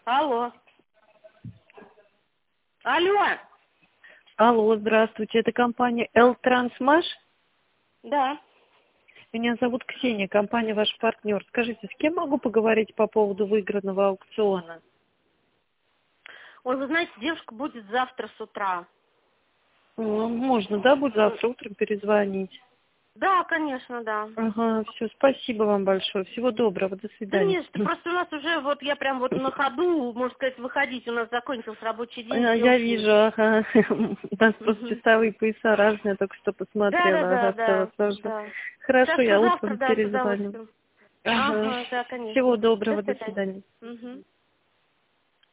Алло. Алло. Алло, здравствуйте. Это компания L-Transmash? Да. Меня зовут Ксения, компания ваш партнер. Скажите, с кем могу поговорить по поводу выигранного аукциона? Ой, вы знаете, девушка будет завтра с утра. Можно, да, будет завтра утром перезвонить? Да, конечно, да. Ага, все, спасибо вам большое. Всего доброго, до Да свидания. нет, просто у нас уже, вот я прям вот на ходу, можно сказать, выходить, у нас закончился рабочий день. все Я ушли. вижу, ага. У нас просто Мгм. часовые пояса разные, я только что посмотрела. Да, Ага, да, все сложно. да. Хорошо, Хорошо, я завтра, утром да, с перезвоню. удовольствием. Ага. Ага, да, Всего конечно. До доброго, до свидания. свидания. Мгм.